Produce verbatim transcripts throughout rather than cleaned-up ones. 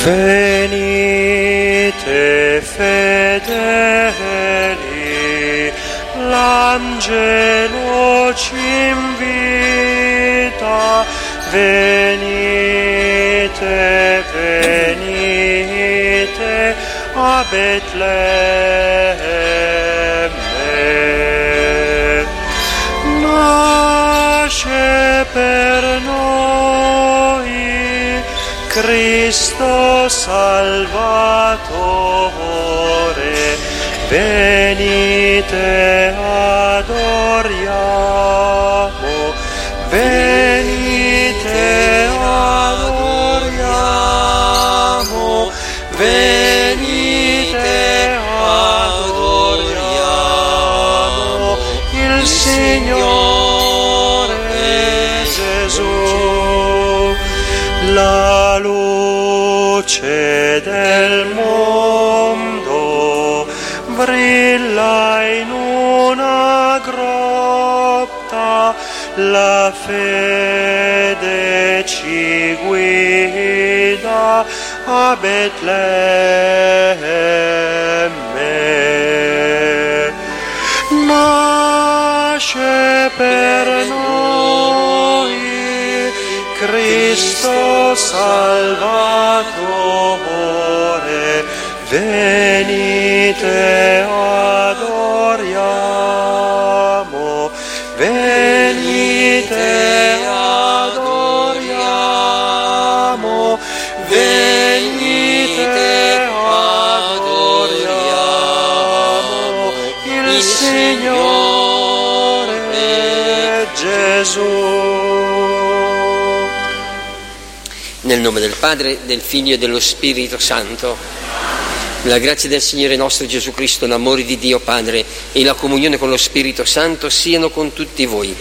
Venite fedeli, l'angelo ci invita, venite, venite a Betlemme. Nasce per noi Cristo Salvatore, venite adoriamo, venite adoriamo, venite adoriamo il Signore Gesù, la luce del mondo brilla in una grotta, la fede ci guida a Betlemme. Nasce per noi Cristo Salvatore, venite adoriamo, venite adoriamo, venite adoriamo il Signore Gesù. Nel nome del Padre, del Figlio e dello Spirito Santo. La grazia del Signore nostro Gesù Cristo, l'amore di Dio Padre e la comunione con lo Spirito Santo siano con tutti voi.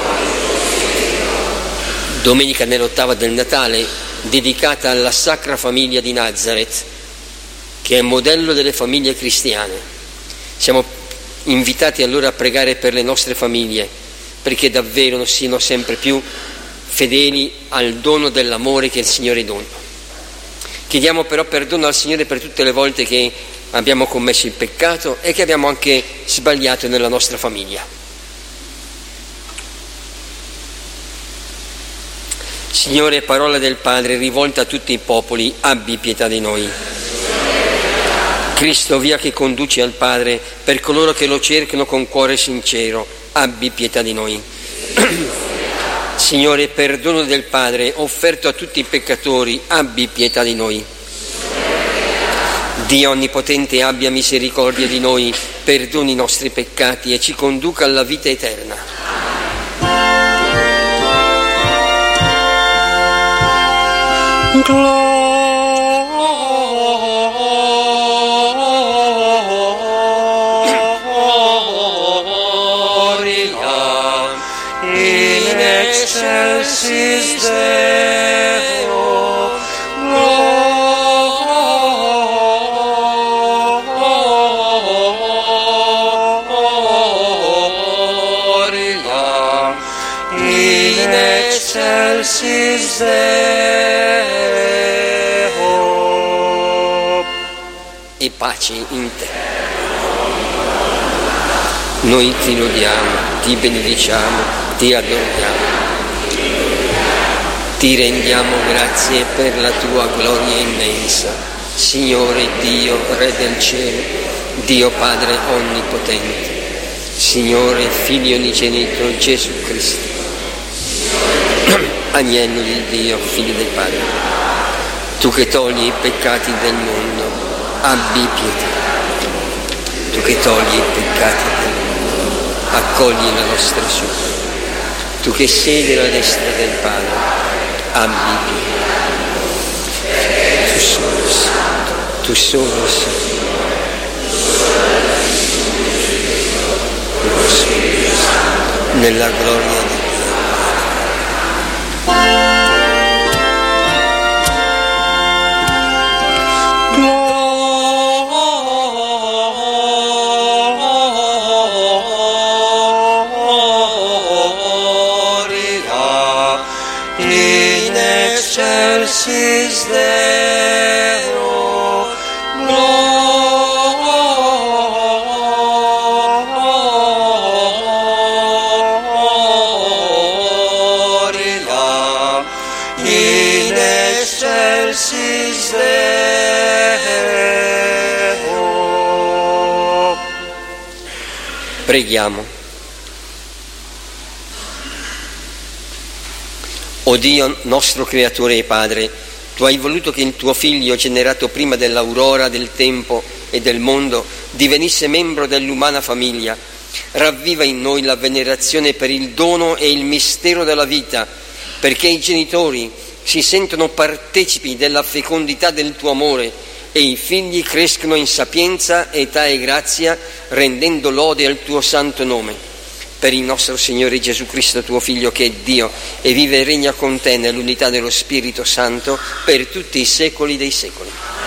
Domenica nell'ottava del Natale, dedicata alla Sacra Famiglia di Nazareth, che è modello delle famiglie cristiane. Siamo invitati allora a pregare per le nostre famiglie, perché davvero siano sempre più fedeli al dono dell'amore che il Signore dona. Chiediamo però perdono al Signore per tutte le volte che abbiamo commesso il peccato e che abbiamo anche sbagliato nella nostra famiglia. Signore, parola del Padre rivolta a tutti i popoli, abbi pietà di noi. Cristo, via che conduce al Padre per coloro che lo cercano con cuore sincero, abbi pietà di noi. Signore, perdono del Padre offerto a tutti i peccatori, abbi pietà di noi. Dio Onnipotente abbia misericordia di noi, perdoni i nostri peccati e ci conduca alla vita eterna. Excelsis Deo, gloria, in excelsis Deo. E pace in te. Noi ti lodiamo, ti benediciamo, ti adoriamo. Ti rendiamo grazie per la tua gloria immensa, Signore Dio, Re del cielo, Dio Padre onnipotente, Signore Figlio unigenito Gesù Cristo, Agnello di Dio, Figlio del Padre, tu che togli i peccati del mondo, abbi pietà. Tu che togli i peccati del mondo, accogli la nostra súplica. Tu che siedi alla destra del Padre, abbi pietà. Tu solo santo, tu solo santo. Nella gloria di Dio. Gloria in excelsis Deo. Preghiamo. O Dio nostro Creatore e Padre, Tu hai voluto che il Tuo Figlio, generato prima dell'aurora del tempo e del mondo, divenisse membro dell'umana famiglia. Ravviva in noi la venerazione per il dono e il mistero della vita, perché i genitori si sentono partecipi della fecondità del Tuo amore e i figli crescono in sapienza, età e grazia, rendendo lode al Tuo santo nome. Per il nostro Signore Gesù Cristo, Tuo Figlio, che è Dio e vive e regna con Te nell'unità dello Spirito Santo per tutti i secoli dei secoli.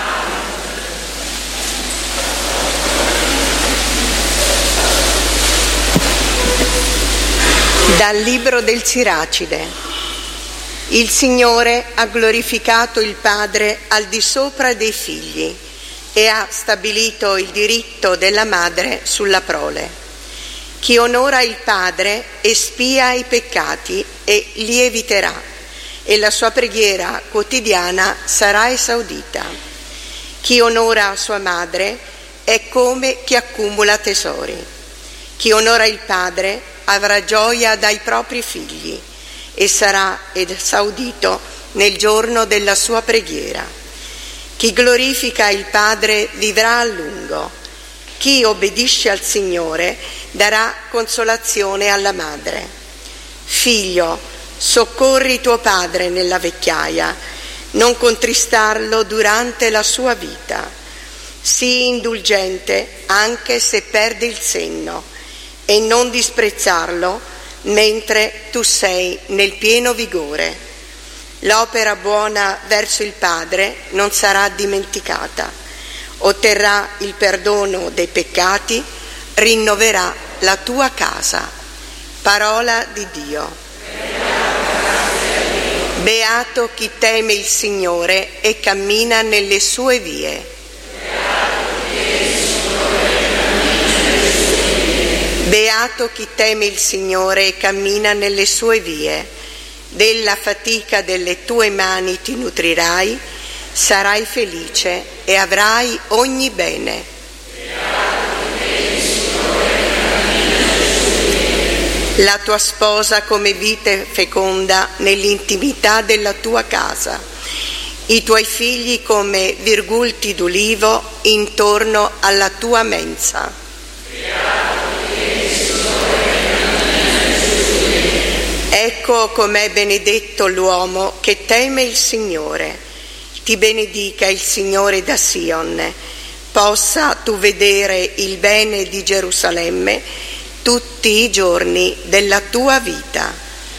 Dal libro del Siracide. Il Signore ha glorificato il Padre al di sopra dei figli e ha stabilito il diritto della madre sulla prole. Chi onora il Padre espia i peccati e li eviterà, e la sua preghiera quotidiana sarà esaudita. Chi onora sua madre è come chi accumula tesori. Chi onora il Padre avrà gioia dai propri figli e sarà esaudito nel giorno della sua preghiera. Chi glorifica il Padre vivrà a lungo. Chi obbedisce al Signore darà consolazione alla madre. Figlio, soccorri tuo padre nella vecchiaia, non contristarlo durante la sua vita. Sii indulgente anche se perde il senno e non disprezzarlo mentre tu sei nel pieno vigore. L'opera buona verso il Padre non sarà dimenticata. Otterrà il perdono dei peccati, rinnoverà la tua casa. Parola di Dio. Beato chi teme il Signore e cammina nelle sue vie. Beato chi teme il Signore e cammina nelle sue vie. Della fatica delle tue mani ti nutrirai, sarai felice e avrai ogni bene. La tua sposa come vite feconda nell'intimità della tua casa, i tuoi figli come virgulti d'ulivo intorno alla tua mensa. Ecco com'è benedetto l'uomo che teme il Signore. Ti benedica il Signore da Sion, possa tu vedere il bene di Gerusalemme tutti i giorni della tua vita.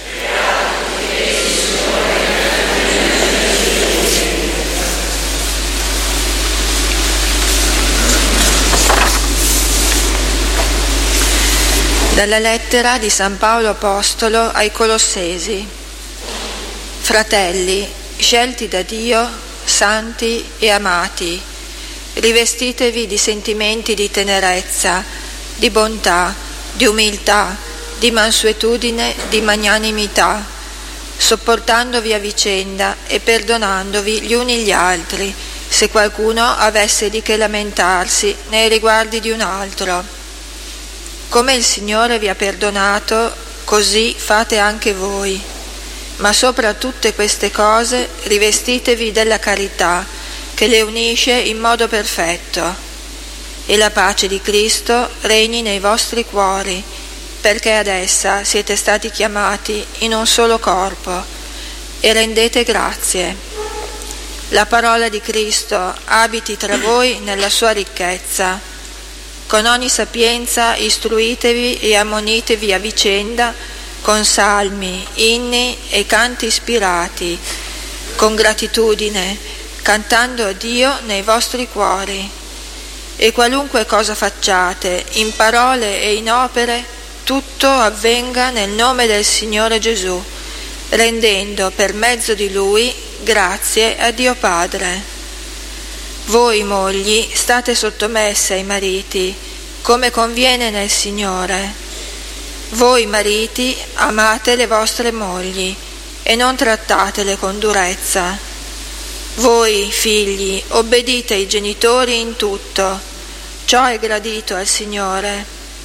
Dalla lettera di San Paolo Apostolo ai Colossesi. Fratelli, scelti da Dio, santi e amati, rivestitevi di sentimenti di tenerezza, di bontà, di umiltà, di mansuetudine, di magnanimità, sopportandovi a vicenda e perdonandovi gli uni gli altri, se qualcuno avesse di che lamentarsi nei riguardi di un altro. Come il Signore vi ha perdonato, così fate anche voi. Ma sopra tutte queste cose rivestitevi della carità, che le unisce in modo perfetto, e la pace di Cristo regni nei vostri cuori, perché ad essa siete stati chiamati in un solo corpo, e rendete grazie. La parola di Cristo abiti tra voi nella sua ricchezza. Con ogni sapienza istruitevi e ammonitevi a vicenda con salmi, inni e canti ispirati, con gratitudine, cantando a Dio nei vostri cuori. E qualunque cosa facciate, in parole e in opere, tutto avvenga nel nome del Signore Gesù, rendendo per mezzo di Lui grazie a Dio Padre. Voi mogli state sottomesse ai mariti, come conviene nel Signore. Voi mariti amate le vostre mogli e non trattatele con durezza. Voi figli obbedite ai genitori in tutto, ciò è gradito al Signore.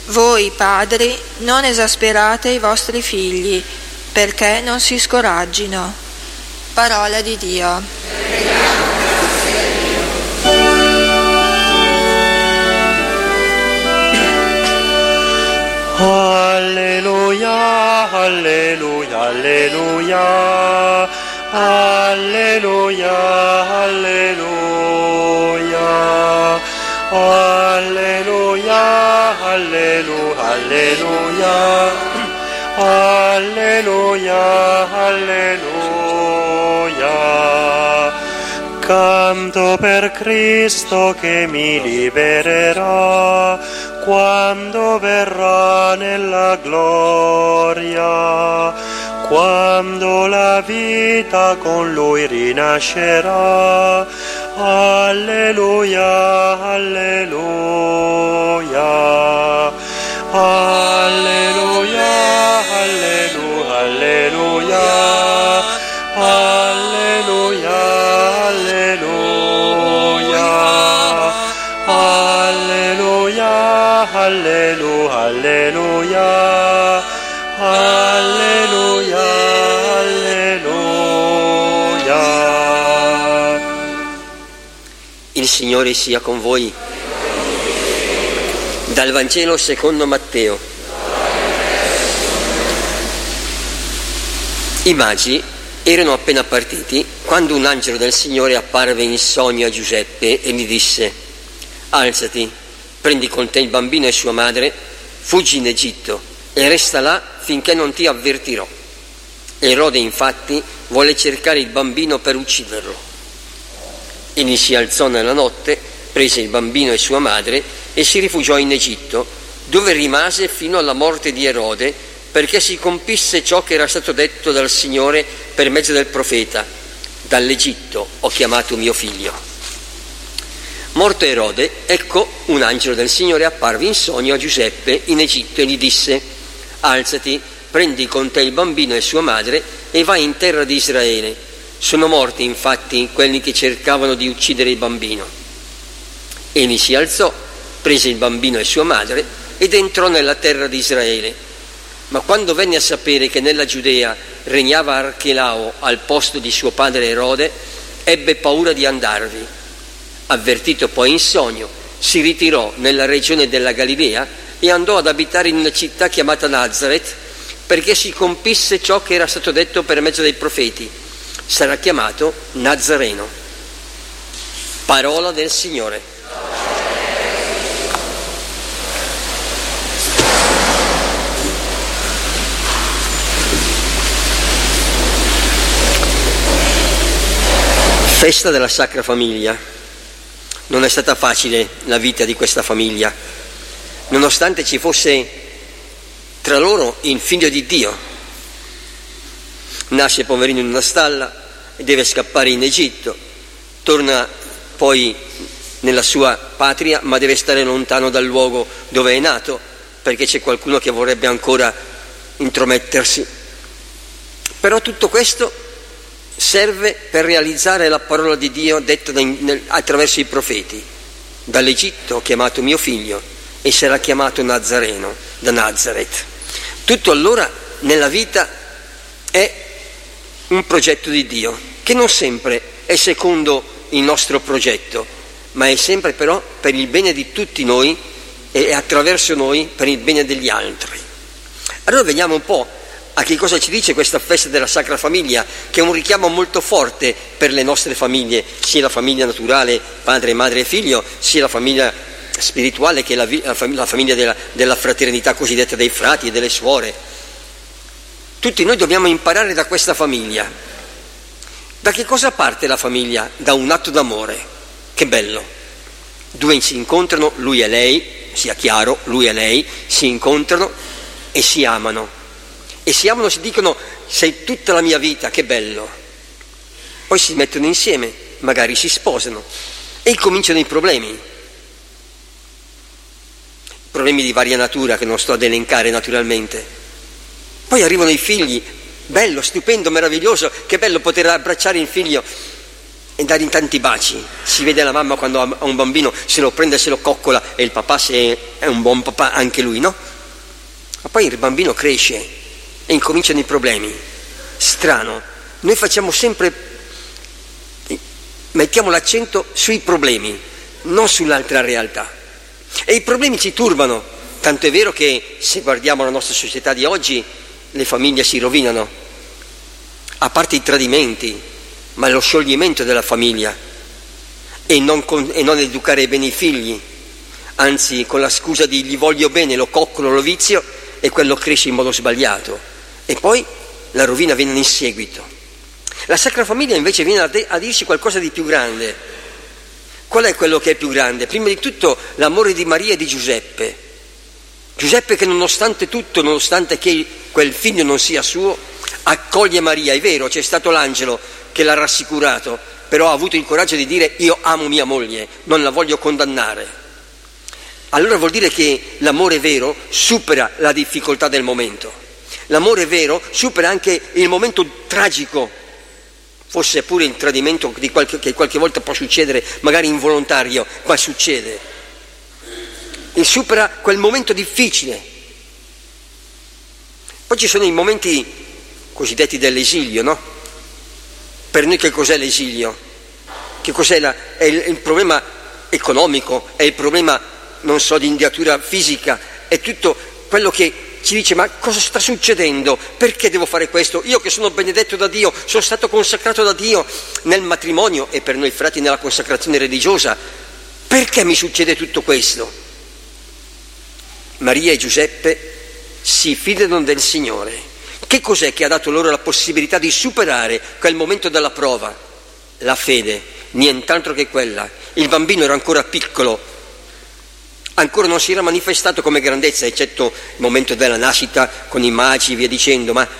Voi padri non esasperate i vostri figli, perché non si scoraggino. Parola di Dio. Alleluia, alleluia, alleluia, alleluia, alleluia, alleluia, alleluia, alleluia, alleluia. Canto per Cristo che mi libererà quando verrà nella gloria, quando la vita con Lui rinascerà. Alleluia, alleluia, alleluia, alleluia, alleluia, alleluia, alleluia, alleluia, alleluia, alleluia, alleluia. Il Signore sia con voi. Dal Vangelo secondo Matteo. I magi erano appena partiti quando un angelo del Signore apparve in sogno a Giuseppe e gli disse: alzati, prendi con te il bambino e sua madre, fuggi in Egitto e resta là finché non ti avvertirò. Erode infatti volle cercare il bambino per ucciderlo. Egli si alzò nella notte, prese il bambino e sua madre e si rifugiò in Egitto, dove rimase fino alla morte di Erode, perché si compisse ciò che era stato detto dal Signore per mezzo del profeta: dall'Egitto ho chiamato mio figlio. Morto Erode, ecco un angelo del Signore apparve in sogno a Giuseppe in Egitto e gli disse: alzati, prendi con te il bambino e sua madre e vai in terra di Israele. Sono morti infatti quelli che cercavano di uccidere il bambino. Egli si alzò, prese il bambino e sua madre ed entrò nella terra di Israele. Ma quando venne a sapere che nella Giudea regnava Archelao al posto di suo padre Erode, ebbe paura di andarvi. Avvertito poi in sogno, si ritirò nella regione della Galilea e andò ad abitare in una città chiamata Nazaret, perché si compisse ciò che era stato detto per mezzo dei profeti: sarà chiamato Nazareno. Parola del Signore. Festa della Sacra Famiglia. Non è stata facile la vita di questa famiglia, nonostante ci fosse tra loro il figlio di Dio. Nasce poverino in una stalla e deve scappare in Egitto, torna poi nella sua patria, ma deve stare lontano dal luogo dove è nato, perché c'è qualcuno che vorrebbe ancora intromettersi. Però tutto questo serve per realizzare la parola di Dio detta attraverso i profeti: dall'Egitto ho chiamato mio figlio e sarà chiamato Nazareno, da Nazaret. Tutto allora nella vita è un progetto di Dio, che non sempre è secondo il nostro progetto, ma è sempre però per il bene di tutti noi e attraverso noi per il bene degli altri. Allora vediamo un po' a che cosa ci dice questa festa della Sacra Famiglia, che è un richiamo molto forte per le nostre famiglie, sia la famiglia naturale, padre, madre e figlio, sia la famiglia spirituale che la, la famiglia della, della fraternità cosiddetta dei frati e delle suore. Tutti noi dobbiamo imparare da questa famiglia. Da che cosa parte la famiglia? Da un atto d'amore. Che bello! Due si incontrano, lui e lei, sia chiaro, lui e lei, si incontrano e si amano. E si amano, si dicono: sei tutta la mia vita, che bello! Poi si mettono insieme, magari si sposano e cominciano i problemi. Problemi di varia natura che non sto ad elencare naturalmente. Poi arrivano i figli, bello, stupendo, meraviglioso, che bello poter abbracciare il figlio e dargli tanti baci. Si vede la mamma quando ha un bambino, se lo prende, se lo coccola, e il papà se è un buon papà anche lui, no? Ma poi il bambino cresce e incominciano i problemi. Strano, noi facciamo sempre, mettiamo l'accento sui problemi, non sull'altra realtà, e i problemi ci turbano, tanto è vero che se guardiamo la nostra società di oggi le famiglie si rovinano, a parte i tradimenti, ma lo scioglimento della famiglia e non, con, e non educare bene i figli, anzi con la scusa di gli voglio bene lo coccolo, lo vizio, e quello cresce in modo sbagliato e poi la rovina viene in seguito. La Sacra Famiglia invece viene a, de- a dirci qualcosa di più grande. Qual è quello che è più grande? Prima di tutto l'amore di Maria e di Giuseppe. Giuseppe che nonostante tutto, nonostante che quel figlio non sia suo, accoglie Maria. È vero, c'è stato l'angelo che l'ha rassicurato, però ha avuto il coraggio di dire io amo mia moglie, non la voglio condannare. Allora vuol dire che l'amore vero supera la difficoltà del momento. L'amore vero supera anche il momento tragico, forse pure il tradimento di qualche, che qualche volta può succedere, magari involontario, ma succede. E supera quel momento difficile. Poi ci sono i momenti cosiddetti dell'esilio, no? Per noi che cos'è l'esilio? Che cos'è la, è il, il problema economico, è il problema, non so, di indiatura fisica, è tutto quello che ci dice ma cosa sta succedendo? Perché devo fare questo? Io che sono benedetto da Dio, sono stato consacrato da Dio nel matrimonio e per noi frati nella consacrazione religiosa, perché mi succede tutto questo? Maria e Giuseppe si fidano del Signore. Che cos'è che ha dato loro la possibilità di superare quel momento della prova? La fede, nient'altro che quella. Il bambino era ancora piccolo, ancora non si era manifestato come grandezza, eccetto il momento della nascita con i magi e via dicendo, ma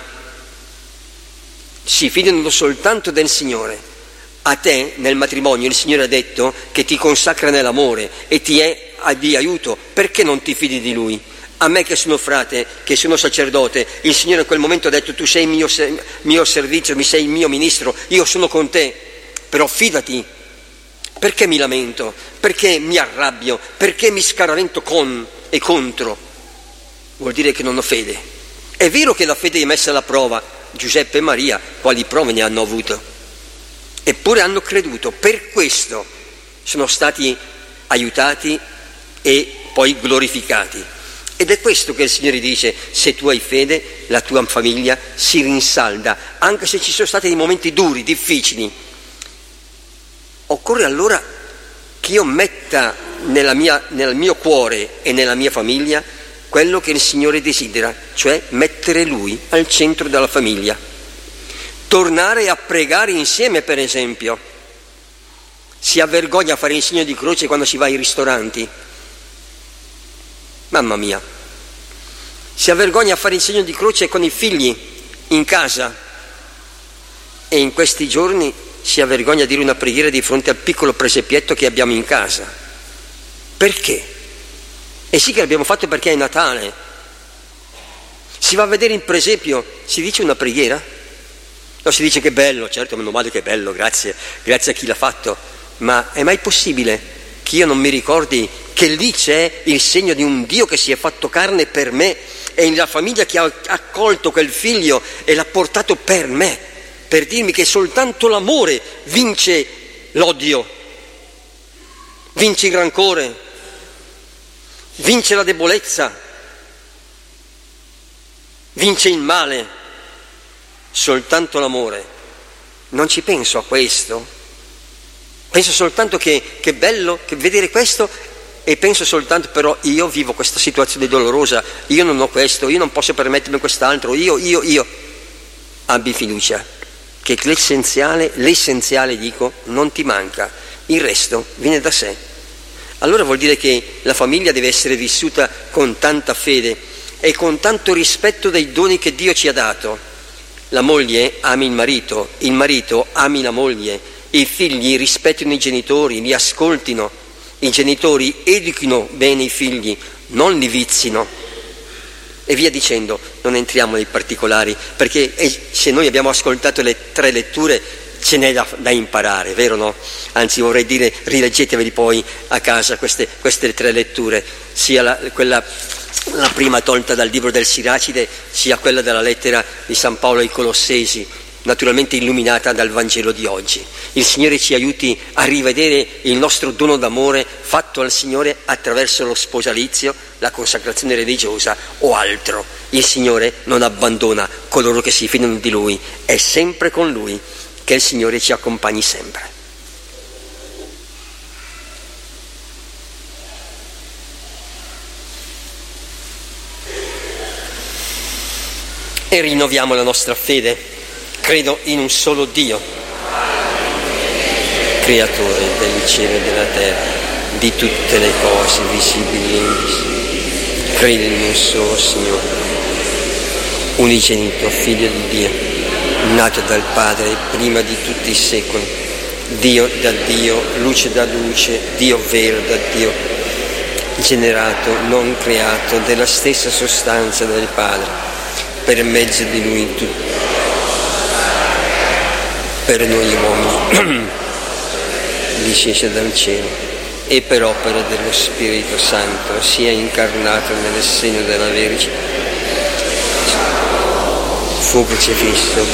si fidano soltanto del Signore. A te nel matrimonio il Signore ha detto che ti consacra nell'amore e ti è di aiuto, perché non ti fidi di Lui? A me che sono frate, che sono sacerdote, il Signore in quel momento ha detto tu sei il mio, mio servizio, mi sei il mio ministro, io sono con te, però fidati. Perché mi lamento? Perché mi arrabbio? Perché mi scaravento con e contro? Vuol dire che non ho fede. È vero che la fede è messa alla prova. Giuseppe e Maria quali prove ne hanno avuto? Eppure hanno creduto. Per questo sono stati aiutati e poi glorificati. Ed è questo che il Signore dice: se tu hai fede, la tua famiglia si rinsalda, anche se ci sono stati dei momenti duri, difficili. Occorre allora che io metta nella mia, nel mio cuore e nella mia famiglia quello che il Signore desidera, cioè mettere Lui al centro della famiglia. Tornare a pregare insieme, per esempio. Si ha vergogna a fare il segno di croce quando si va ai ristoranti. Mamma mia, si ha vergogna a fare il segno di croce con i figli in casa e in questi giorni si ha vergogna a dire una preghiera di fronte al piccolo presepietto che abbiamo in casa. Perché? E sì che l'abbiamo fatto perché è Natale. Si va a vedere in presepio, si dice una preghiera? No, si dice che bello, certo, meno male che è bello, grazie, grazie a chi l'ha fatto, ma è mai possibile che io non mi ricordi che lì c'è il segno di un Dio che si è fatto carne per me e la famiglia che ha accolto quel figlio e l'ha portato per me, per dirmi che soltanto l'amore vince l'odio, vince il rancore, vince la debolezza, vince il male, soltanto l'amore. Non ci penso a questo, penso soltanto che, che bello che vedere questo, e penso soltanto però io vivo questa situazione dolorosa, io non ho questo, io non posso permettermi quest'altro, io, io, io. Abbi fiducia che l'essenziale, l'essenziale dico, non ti manca, il resto viene da sé. Allora vuol dire che la famiglia deve essere vissuta con tanta fede e con tanto rispetto dei doni che Dio ci ha dato. La moglie ami il marito, il marito ami la moglie, i figli rispettino i genitori, li ascoltino, i genitori educhino bene i figli, non li vizino, e via dicendo. Non entriamo nei particolari, perché se noi abbiamo ascoltato le tre letture ce n'è da, da imparare, vero no? Anzi vorrei dire, rileggeteveli poi a casa queste, queste tre letture, sia la, quella, la prima tolta dal libro del Siracide, sia quella della lettera di San Paolo ai Colossesi, naturalmente illuminata dal Vangelo di oggi. Il Signore ci aiuti a rivedere il nostro dono d'amore fatto al Signore attraverso lo sposalizio, la consacrazione religiosa o altro. Il Signore non abbandona coloro che si fidano di Lui, è sempre con Lui. Che il Signore ci accompagni sempre. E rinnoviamo la nostra fede. Credo in un solo Dio, creatore del cielo e della terra, di tutte le cose visibili e invisibili. Credo in un solo Signore, unigenito Figlio di Dio, nato dal Padre prima di tutti i secoli, Dio da Dio, luce da luce, Dio vero da Dio, generato, non creato, della stessa sostanza del Padre, per mezzo di Lui tutto, per noi uomini, discese dal cielo e per opera dello Spirito Santo si è incarnato nel seno della Vergine, fu crocifisso,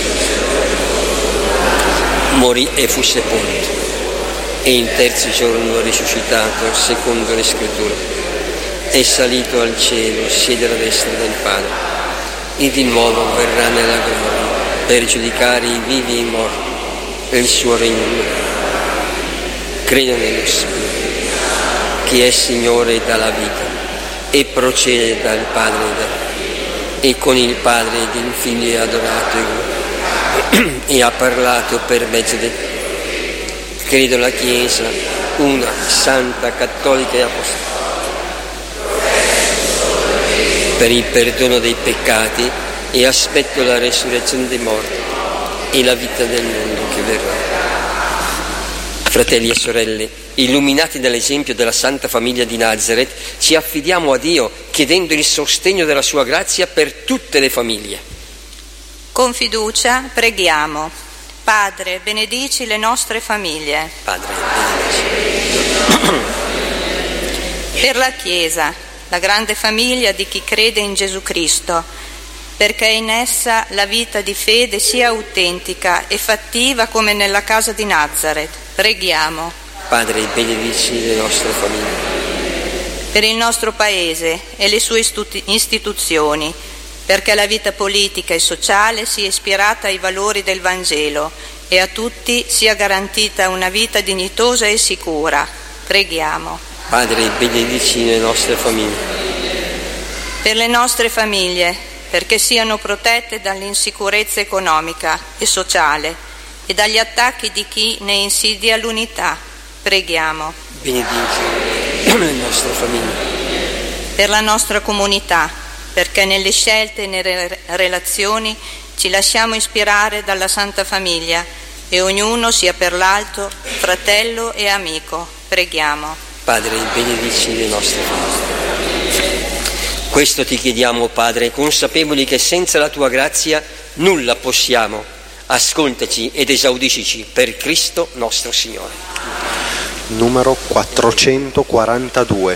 morì e fu sepolto, e in terzo giorno risuscitato secondo le Scritture, è salito al cielo, siede alla destra del Padre, e di nuovo verrà nella gloria per giudicare i vivi e i morti, e il suo regno. Credo nello Spirito, che è Signore e dà la vita, e procede dal Padre e da e con il Padre ed il Figlio è adorato e ha parlato per mezzo di credo la Chiesa, una, santa, cattolica e apostolica, per il perdono dei peccati, e aspetto la resurrezione dei morti e la vita del mondo che verrà. Fratelli e sorelle, illuminati dall'esempio della Santa Famiglia di Nazareth, ci affidiamo a Dio chiedendo il sostegno della Sua grazia per tutte le famiglie. Con fiducia preghiamo. Padre, benedici le nostre famiglie. Padre, benedici. Per la Chiesa, la grande famiglia di chi crede in Gesù Cristo, perché in essa la vita di fede sia autentica e fattiva come nella casa di Nazareth. Preghiamo. Padre, benedici le nostre famiglie. Per il nostro Paese e le sue istituzioni, perché la vita politica e sociale sia ispirata ai valori del Vangelo e a tutti sia garantita una vita dignitosa e sicura. Preghiamo. Padre, benedici le nostre famiglie. Per le nostre famiglie, perché siano protette dall'insicurezza economica e sociale e dagli attacchi di chi ne insidia l'unità. Preghiamo. Benedici le nostre famiglie. Per la nostra comunità, perché nelle scelte e nelle relazioni ci lasciamo ispirare dalla Santa Famiglia e ognuno sia per l'altro fratello e amico. Preghiamo. Padre, benedici le nostre famiglie. Questo ti chiediamo, Padre, consapevoli che senza la tua grazia nulla possiamo. Ascoltaci ed esaudiscici per Cristo nostro Signore. Numero quattrocentoquarantadue.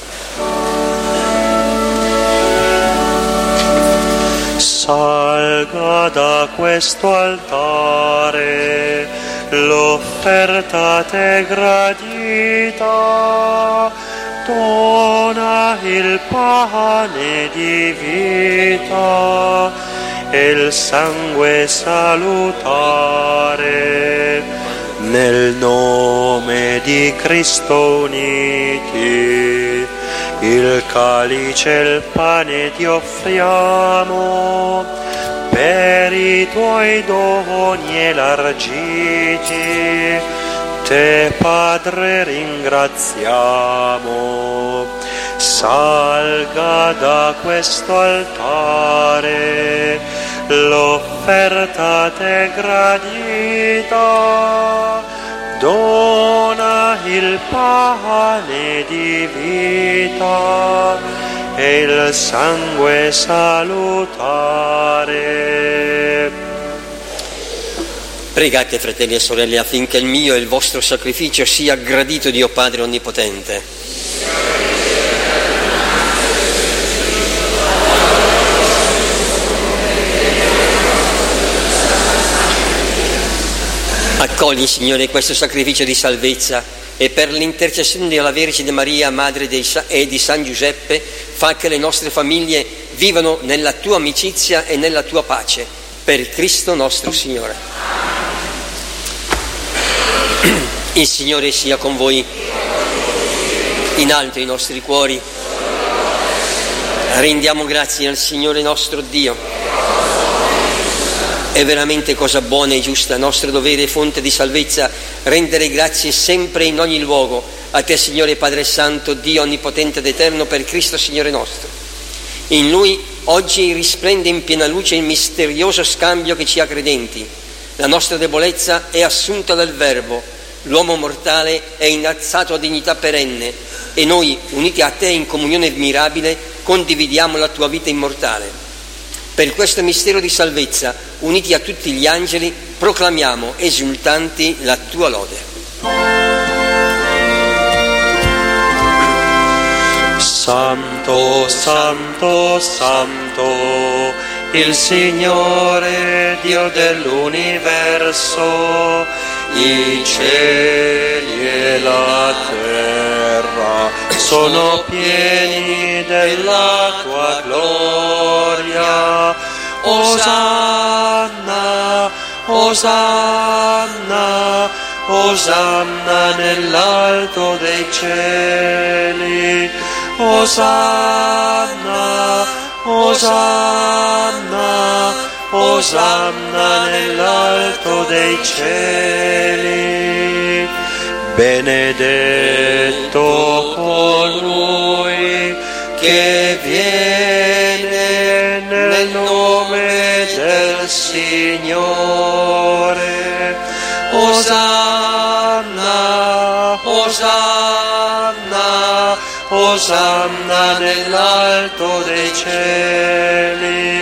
Salga da questo altare l'offerta te gradita, dona il pane di vita e il sangue salutare, nel nome di Cristo uniti, il calice e il pane ti offriamo, per i tuoi doni elargiti, te Padre ringraziamo. Salga da questo altare l'offerta te gradita, dona il pane di vita e il sangue salutare. Pregate, fratelli e sorelle, affinché il mio e il vostro sacrificio sia gradito Dio Padre Onnipotente. Accogli, Signore, questo sacrificio di salvezza e per l'intercessione della Vergine Maria, Madre dei Sa- e di San Giuseppe, fa che le nostre famiglie vivano nella tua amicizia e nella tua pace. Per Cristo nostro Signore. Il Signore sia con voi. In alto i nostri cuori. Rendiamo grazie al Signore nostro Dio. È veramente cosa buona e giusta, nostro dovere e fonte di salvezza, rendere grazie sempre in ogni luogo a Te, Signore Padre Santo, Dio Onnipotente ed Eterno, per Cristo Signore nostro. In Lui oggi risplende in piena luce il misterioso scambio che ci ha credenti. La nostra debolezza è assunta dal Verbo, l'uomo mortale è innalzato a dignità perenne e noi, uniti a Te in comunione mirabile, condividiamo la Tua vita immortale. Per questo mistero di salvezza, uniti a tutti gli angeli, proclamiamo esultanti la Tua lode. Santo, Santo, Santo, il Signore Dio dell'universo, i cieli e la terra sono pieni della Tua gloria. Osanna, Osanna, Osanna nell'alto dei cieli. Osanna, Osanna, Osanna nell'alto dei cieli. Benedetto colui che viene nel nome del Signore. Osanna, Osanna, Osanna nell'alto dei cieli.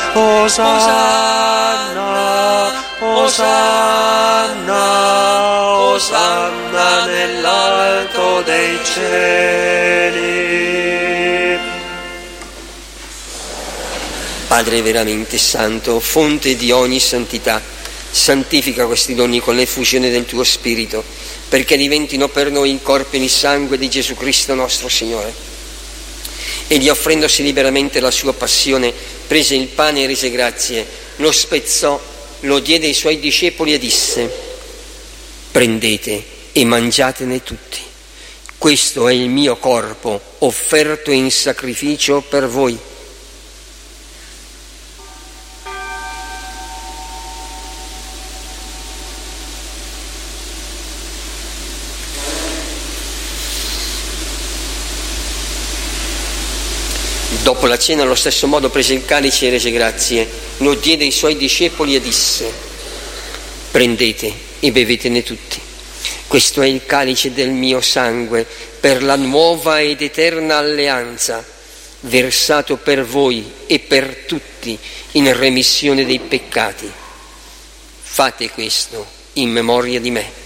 Osanna, Osanna, Osanna nell'alto dei cieli. Padre veramente santo, fonte di ogni santità, santifica questi doni con l'effusione del Tuo Spirito, perché diventino per noi il corpo e il sangue di Gesù Cristo nostro Signore. Egli, offrendosi liberamente la sua passione, prese il pane e rese grazie, lo spezzò, lo diede ai Suoi discepoli e disse: prendete e mangiatene tutti. Questo è il mio corpo, offerto in sacrificio per voi. Dopo la cena, allo stesso modo, prese il calice e rese grazie, lo diede ai Suoi discepoli e disse: prendete e bevetene tutti. Questo è il calice del mio sangue, per la nuova ed eterna alleanza, versato per voi e per tutti in remissione dei peccati. Fate questo in memoria di me.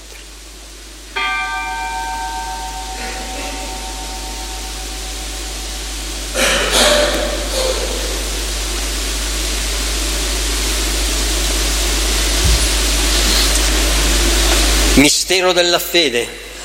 Mistero della fede.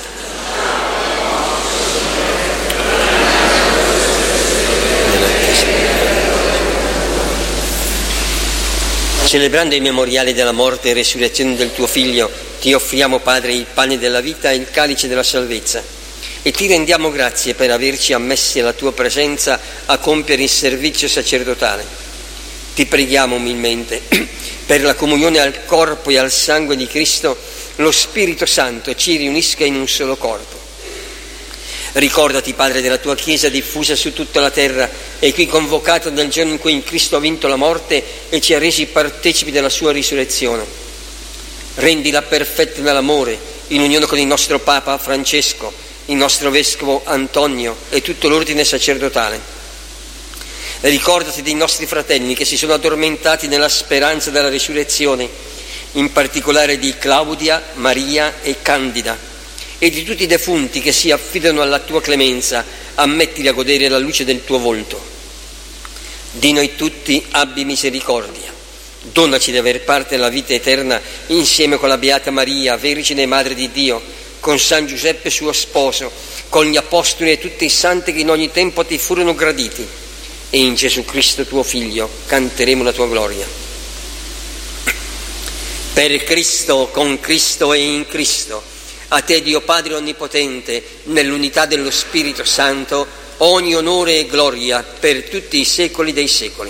Celebrando i memoriali della morte e resurrezione del Tuo Figlio, Ti offriamo, Padre, il pane della vita e il calice della salvezza, e Ti rendiamo grazie per averci ammessi alla Tua presenza a compiere il servizio sacerdotale. Ti preghiamo umilmente per la comunione al corpo e al sangue di Cristo, lo Spirito Santo ci riunisca in un solo corpo. Ricordati, Padre, della Tua Chiesa diffusa su tutta la terra e qui convocata nel giorno in cui Cristo ha vinto la morte e ci ha resi partecipi della Sua risurrezione. Rendila perfetta nell'amore, in unione con il nostro Papa Francesco, il nostro Vescovo Antonio e tutto l'ordine sacerdotale. Ricordati dei nostri fratelli che si sono addormentati nella speranza della risurrezione in particolare di Claudia, Maria e Candida, e di tutti i defunti che si affidano alla tua clemenza, ammettili a godere la luce del tuo volto. Di noi tutti abbi misericordia. Donaci di aver parte alla vita eterna insieme con la Beata Maria, Vergine e Madre di Dio, con San Giuseppe suo sposo, con gli Apostoli e tutti i santi che in ogni tempo ti furono graditi, e in Gesù Cristo tuo Figlio canteremo la tua gloria. Per Cristo, con Cristo e in Cristo, a te Dio Padre Onnipotente, nell'unità dello Spirito Santo, ogni onore e gloria per tutti i secoli dei secoli.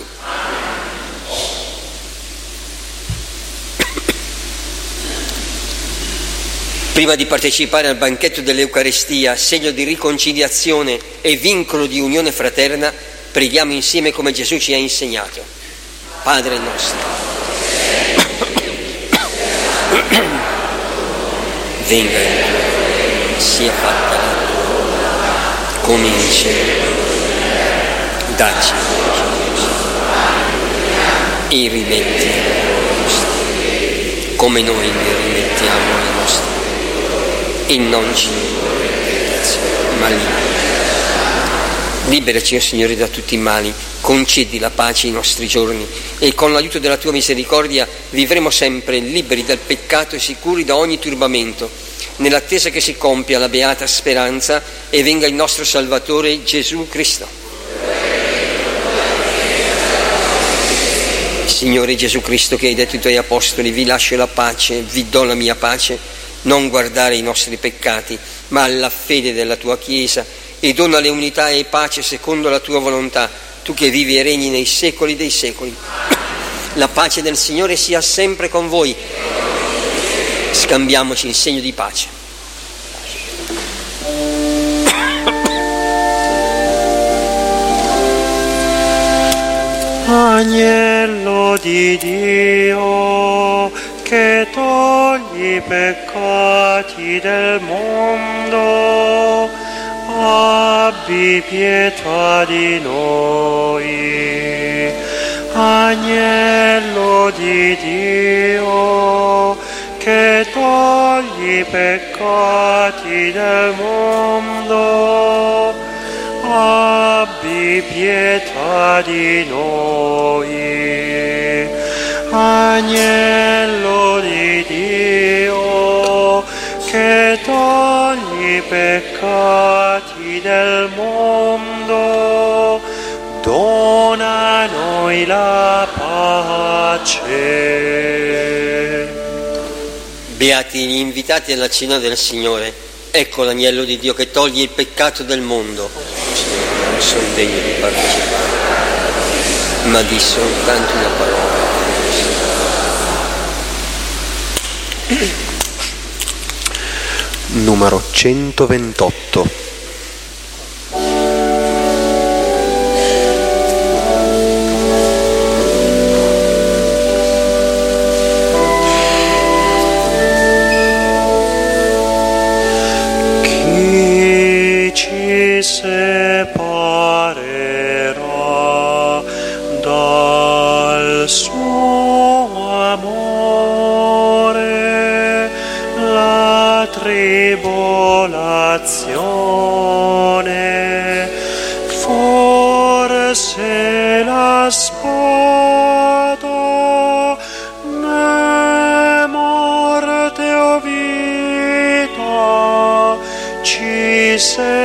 Prima di partecipare al banchetto dell'Eucaristia, segno di riconciliazione e vincolo di unione fraterna, preghiamo insieme come Gesù ci ha insegnato. Padre nostro, venga il tuo regno, sia fatta la tua volontà, come in cielo. Dacci i rimetti ai nostri, come noi li rimettiamo ai nostri, e non ci indurre in tentazione, ma liberaci. Liberaci, o Signore, da tutti i mali, concedi la pace ai nostri giorni e con l'aiuto della tua misericordia vivremo sempre liberi dal peccato e sicuri da ogni turbamento, nell'attesa che si compia la beata speranza e venga il nostro Salvatore Gesù Cristo. Signore Gesù Cristo, che hai detto ai tuoi apostoli: vi lascio la pace, vi do la mia pace, non guardare i nostri peccati, ma alla fede della tua Chiesa, e donale unità e pace secondo la tua volontà, tu che vivi e regni nei secoli dei secoli. La pace del Signore sia sempre con voi. Scambiamoci in segno di pace. Agnello di Dio, che togli i peccati del mondo, abbi pietà di noi. Agnello di Dio, che togli i peccati del mondo, abbi pietà di noi. Agnello di Dio, che togli i peccati del mondo, dona a noi la pace. Beati gli invitati alla cena del Signore. Ecco l'agnello di Dio che toglie il peccato del mondo. Non sono degno di partecipare, ma di soltanto una parola. Numero centoventotto. Chi ci separerà dal suo amore? La tribolazione, forse la spada, né morte o vita ci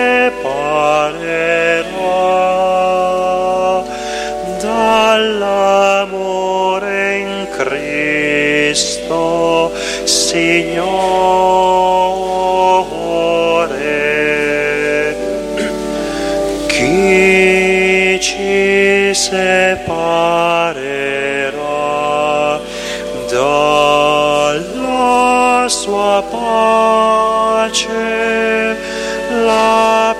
separerà dall'amore in Cristo Signore. Chi ci separerà dalla sua pace? La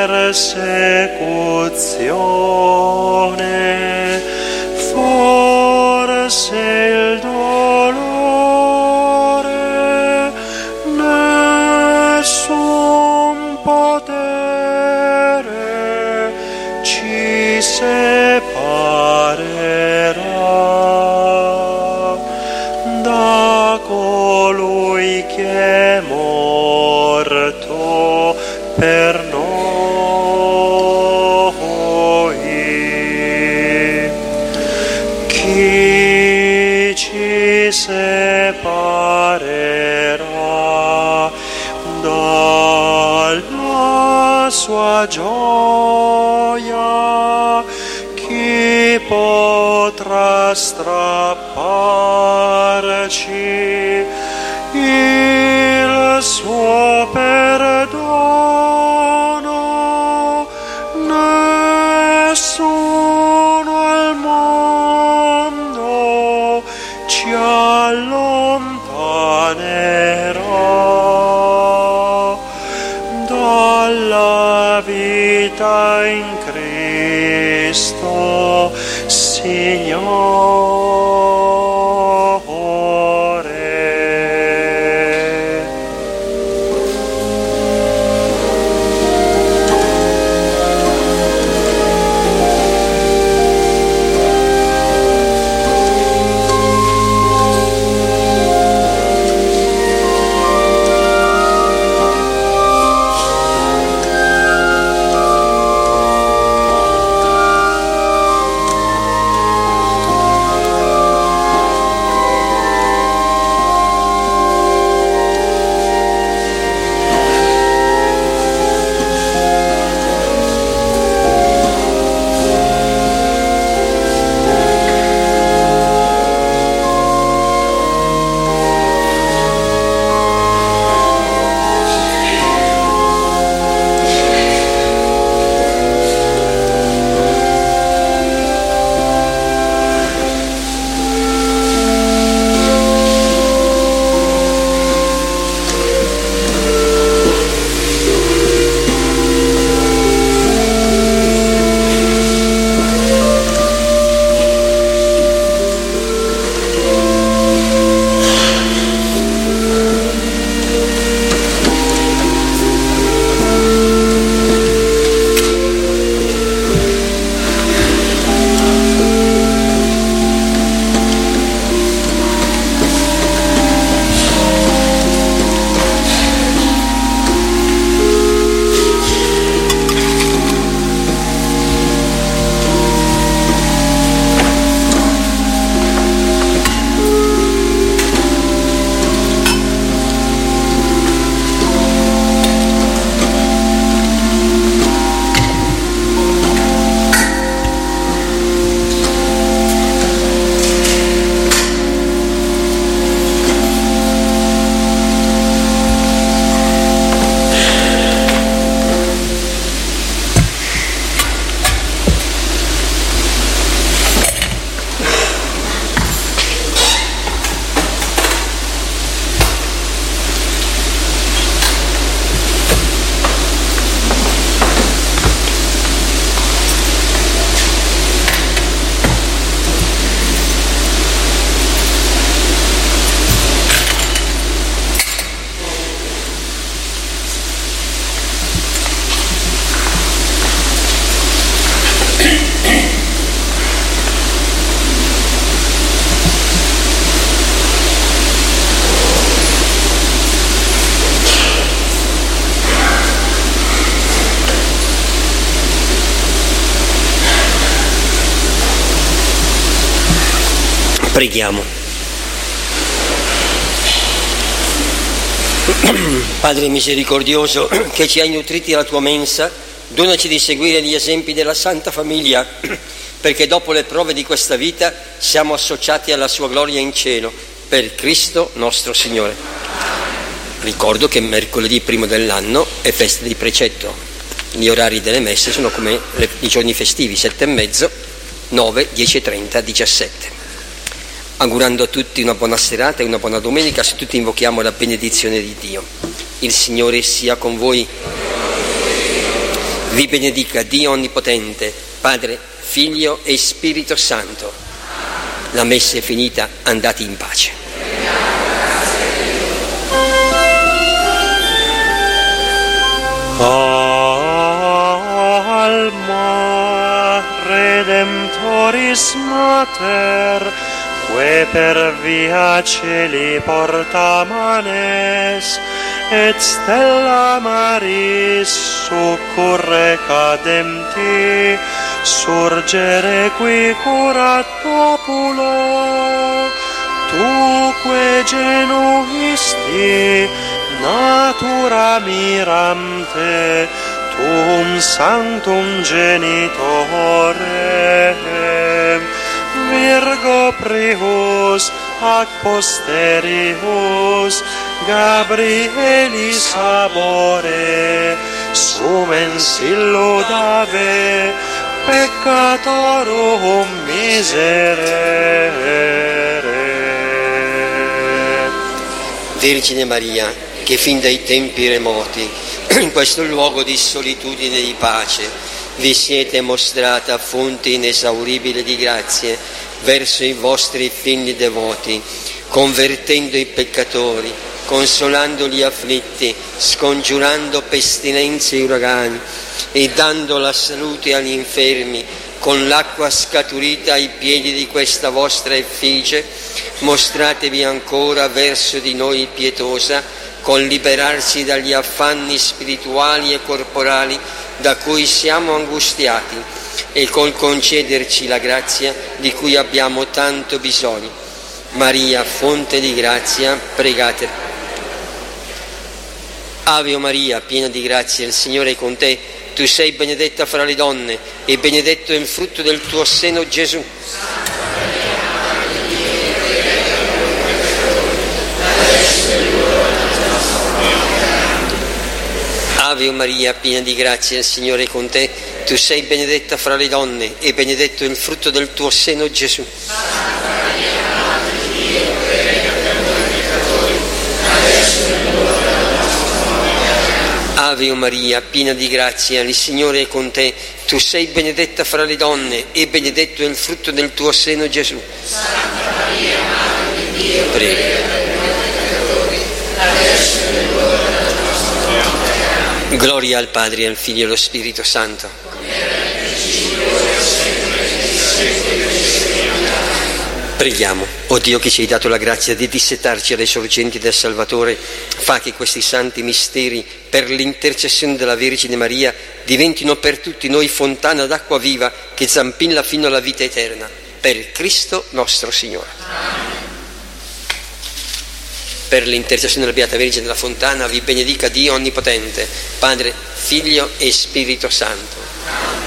persecuzione, forse il dolore, nessun potere ci separerà da Preghiamo. Padre misericordioso, che ci hai nutriti alla tua mensa, donaci di seguire gli esempi della Santa Famiglia, perché dopo le prove di questa vita siamo associati alla sua gloria in cielo, per Cristo nostro Signore. Ricordo che mercoledì primo dell'anno è festa di precetto. Gli orari delle messe sono come le, i giorni festivi, sette e mezzo, nove, dieci e trenta, diciassette. Augurando a tutti una buona serata e una buona domenica, se tutti invochiamo la benedizione di Dio. Il Signore sia con voi. Vi benedica Dio Onnipotente, Padre, Figlio e Spirito Santo. La messa è finita, andate in pace. Alma Redemptoris Mater, que per via celi porta manes, et stella maris succurre cadenti, surgere qui curat populo. Tu que genuisti natura mirante, tum sanctum genitore, Virgo prius ac posterius Gabrielis abore, sumens illudave peccatorum miserere. Vergine Maria, che fin dai tempi remoti, in questo luogo di solitudine e di pace, vi siete mostrata fonte inesauribile di grazie verso i vostri figli devoti, convertendo i peccatori, consolando gli afflitti, scongiurando pestilenze e uragani e dando la salute agli infermi. Con l'acqua scaturita ai piedi di questa vostra effigie, mostratevi ancora verso di noi pietosa, col liberarci dagli affanni spirituali e corporali da cui siamo angustiati e col concederci la grazia di cui abbiamo tanto bisogno. Maria, fonte di grazia, pregate. Ave Maria, piena di grazia, il Signore è con te. Tu sei benedetta fra le donne e benedetto è il frutto del tuo seno, Gesù. Ave Maria, piena di grazia, il Signore è con te. Tu sei benedetta fra le donne e benedetto è il frutto del tuo seno, Gesù. Ave Maria, piena di grazia, il Signore è con te. Tu sei benedetta fra le donne e benedetto è il frutto del tuo seno, Gesù. Santa Maria, Madre di Dio, prega Gloria al Padre, al Figlio e allo Spirito Santo. Preghiamo. O Dio, che ci hai dato la grazia di dissetarci alle sorgenti del Salvatore, fa che questi santi misteri, per l'intercessione della Vergine Maria, diventino per tutti noi fontana d'acqua viva che zampilla fino alla vita eterna. Per Cristo nostro Signore. Amen. Per l'intercessione della Beata Vergine della Fontana vi benedica Dio Onnipotente, Padre, Figlio e Spirito Santo. Amen.